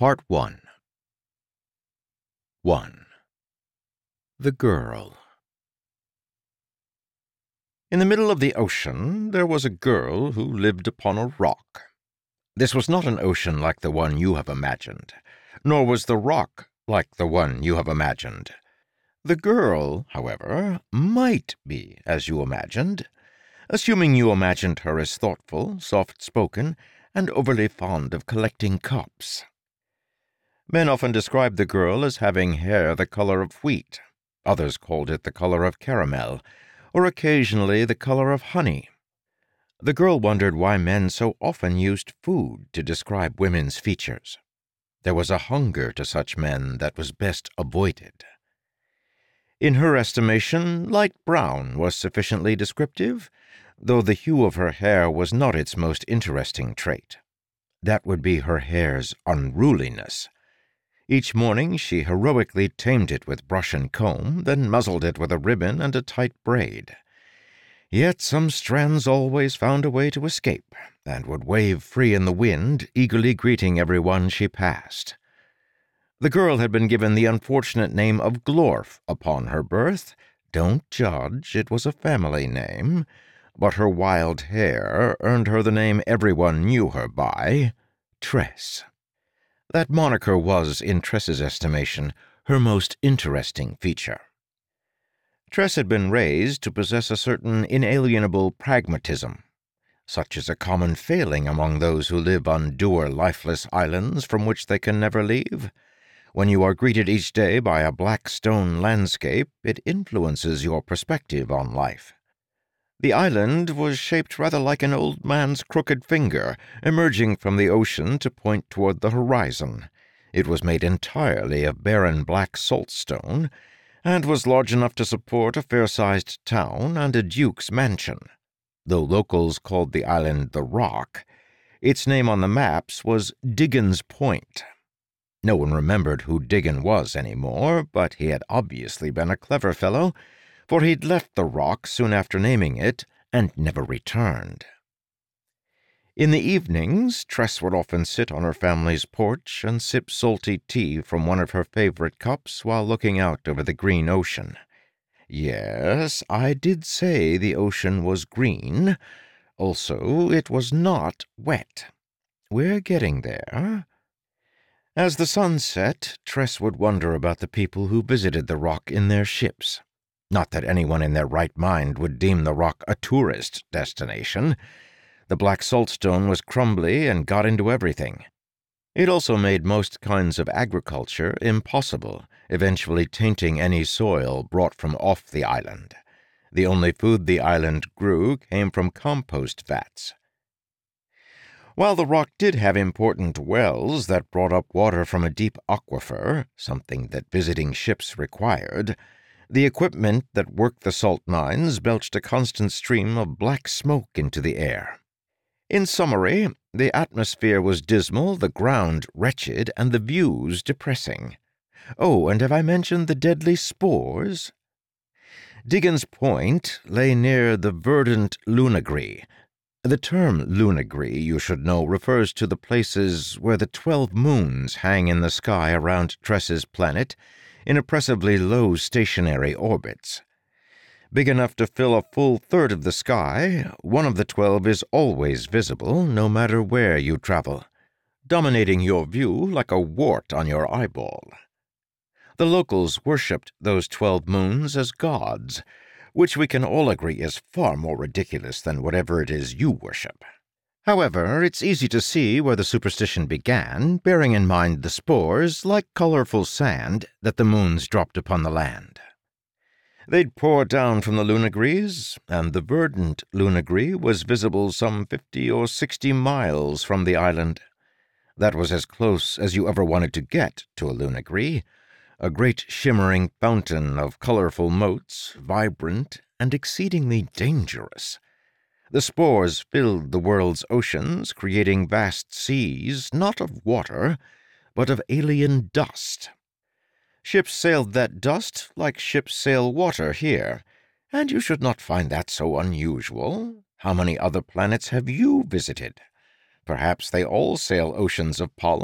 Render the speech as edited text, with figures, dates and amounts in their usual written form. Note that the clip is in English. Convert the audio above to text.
Part 1. 1. The Girl. In the middle of the ocean, there was a girl who lived upon a rock. This was not an ocean like the one you have imagined, nor was the rock like the one you have imagined. The girl, however, might be as you imagined, assuming you imagined her as thoughtful, soft-spoken, and overly fond of collecting cups. Men often described the girl as having hair the color of wheat. Others called it the color of caramel, or occasionally the color of honey. The girl wondered why men so often used food to describe women's features. There was a hunger to such men that was best avoided. In her estimation, light brown was sufficiently descriptive, though the hue of her hair was not its most interesting trait. That would be her hair's unruliness. Each morning she heroically tamed it with brush and comb, then muzzled it with a ribbon and a tight braid. Yet some strands always found a way to escape, and would wave free in the wind, eagerly greeting everyone she passed. The girl had been given the unfortunate name of Glorf upon her birth. Don't judge, it was a family name, but her wild hair earned her the name everyone knew her by, Tress. That moniker was, in Tress's estimation, her most interesting feature. Tress had been raised to possess a certain inalienable pragmatism. Such is a common failing among those who live on dour, lifeless islands from which they can never leave. When you are greeted each day by a black stone landscape, it influences your perspective on life. The island was shaped rather like an old man's crooked finger, emerging from the ocean to point toward the horizon. It was made entirely of barren black saltstone, and was large enough to support a fair-sized town and a duke's mansion. Though locals called the island the Rock, its name on the maps was Diggin's Point. No one remembered who Diggin was anymore, but he had obviously been a clever fellow, for he'd left the Rock soon after naming it, and never returned. In the evenings, Tress would often sit on her family's porch and sip salty tea from one of her favorite cups while looking out over the green ocean. Yes, I did say the ocean was green. Also, it was not wet. We're getting there. As the sun set, Tress would wonder about the people who visited the Rock in their ships. Not that anyone in their right mind would deem the Rock a tourist destination. The black saltstone was crumbly and got into everything. It also made most kinds of agriculture impossible, eventually tainting any soil brought from off the island. The only food the island grew came from compost vats. While the Rock did have important wells that brought up water from a deep aquifer, something that visiting ships required, the equipment that worked the salt mines belched a constant stream of black smoke into the air. In summary, the atmosphere was dismal, the ground wretched, and the views depressing. Oh, and have I mentioned the deadly spores? Diggin's Point lay near the verdant Lunagree. The term Lunagree, you should know, refers to the places where the 12 moons hang in the sky around Tress's planet in oppressively low stationary orbits. Big enough to fill a full third of the sky, one of the 12 is always visible, no matter where you travel, dominating your view like a wart on your eyeball. The locals worshipped those 12 moons as gods, which we can all agree is far more ridiculous than whatever it is you worship. However, it's easy to see where the superstition began, bearing in mind the spores, like colorful sand, that the moons dropped upon the land. They'd pour down from the Lunagrees, and the verdant Lunagree was visible some 50 or 60 miles from the island. That was as close as you ever wanted to get to a Lunagree, a great shimmering fountain of colorful motes, vibrant and exceedingly dangerous. The spores filled the world's oceans, creating vast seas, not of water, but of alien dust. Ships sailed that dust like ships sail water here, and you should not find that so unusual. How many other planets have you visited? Perhaps they all sail oceans of pollen